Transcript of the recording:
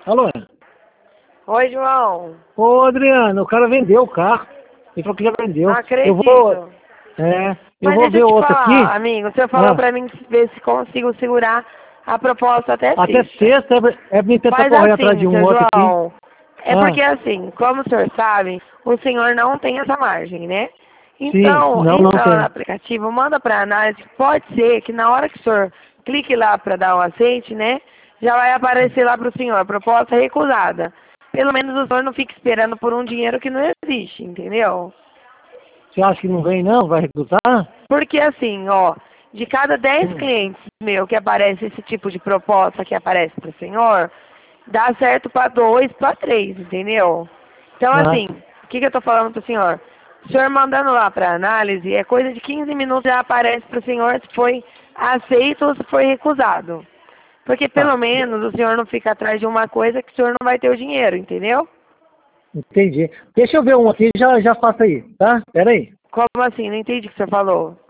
Alô? Oi, João. Ô, Adriano, o cara vendeu o carro. Ele falou que já vendeu. Não acredito. Eu Mas vou deixa ver eu te outro falar, aqui. amigo. Você falou Ah, pra mim ver se consigo segurar a proposta até até sexta. sexta é pra mim tentar Faz correr atrás de assim, um seu outro aqui. João. É Ah, porque assim, como o senhor sabe, o senhor não tem essa margem, né? sim, Então, não entra lá no tem. aplicativo, manda pra análise. Pode ser que na hora que o senhor clique lá pra dar um aceite, né? Já vai aparecer lá pro senhor, proposta recusada. Pelo menos o senhor não fica esperando por um dinheiro que não existe, entendeu? Você acha que não vem não? Vai recusar? Porque assim, ó, de cada 10 Hum. clientes meu que aparece esse tipo de proposta que aparece pro senhor, dá certo para 2, para 3, entendeu? Então Ah, assim, o que eu tô falando pro senhor? O senhor mandando lá para análise, é coisa de 15 minutos já aparece pro senhor se foi aceito ou se foi recusado. Porque tá. pelo menos o senhor não fica atrás de uma coisa que o senhor não vai ter o dinheiro, entendeu? Entendi. Deixa eu ver um aqui, já faço aí, tá? Pera aí. Como assim? Não entendi o que o senhor falou.